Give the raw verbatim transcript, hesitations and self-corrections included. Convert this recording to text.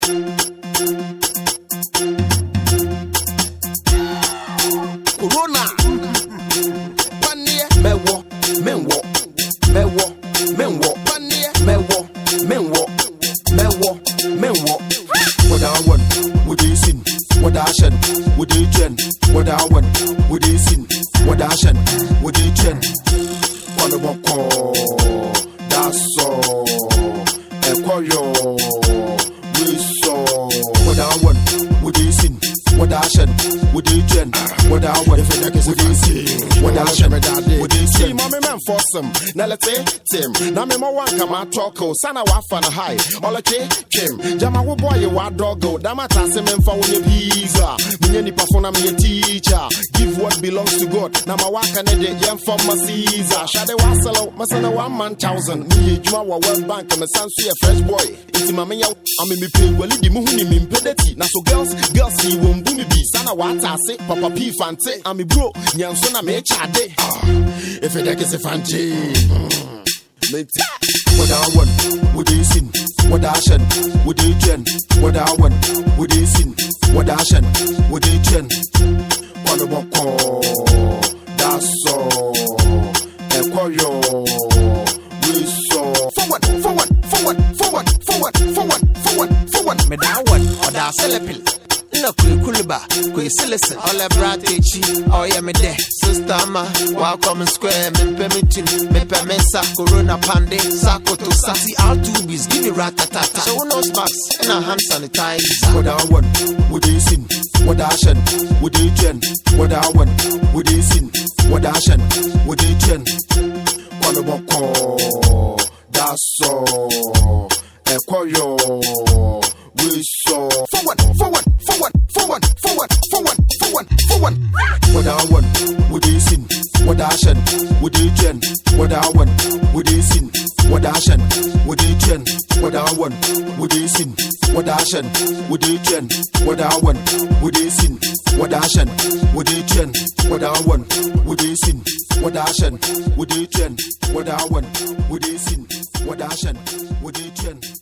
Corona. One year, mewo, menwo, mewo, menwo. One year, mewo, menwo, mewo, menwo. What I want, what you sin? What I shen? What you chen? What I want, what you sin? What I shen? What you chen? One of call. That's all. A coyo. We saw. What I want, what you sin? What I shen? What you chen? What I want, if it is easy. What I shen? What you see, mommy man for some. Now let's say, Tim. Now me more one come out talk. Sana wafana high. All a check, Kim. Jama wo boy, you are doggo. Damata semen for your pizza. Many perform me a teacher. Give what belongs to God. Now my work and a young from my Caesar. Shade wasalo, Masana one man thousand. Me, you are World Bank. I'm a son, see a fresh boy. It's my man. I'm in me pay. Well, the Muhuni Mimpedeti. Now so girls, girls, see won't boom be. Sana what I say, Papa P fancy. I'm a bro. Yansona me chade. If it is a fancy. What I want, what you sin? What I shen? What you chen? What I want, what you sin? What I shen? What you chen? One of call. That's all. A coyo. We saw. Forward, forward, forward, forward, forward, forward, forward, forward. Me da one or da selepil. No kuluba, kwe silisen. All a bratechi, oh yeah me de. Sister ma, welcome square, me permitting, me permessa, corona pande, sako to sassy, all two bees, give me ratatata. So no smacks, and a hand sanitizer. What I want, what you sin? What I shen? What you chen? What I want, what you sin? What I shen? What you chen? One of call, that's all. A coyo. We saw. Forward, forward, forward, forward, forward, forward, forward, forward. What I want, what you sin? What I shen? What you chen? What I want, what you sin? What I shen? What you chen? What I want, what you sin? What I shen? What you chen? What I want, what you sin? What I shen? What you chen? What I want, what you sin? What I shen? What you chen? What I want, what you sin? What I shen? What you chen?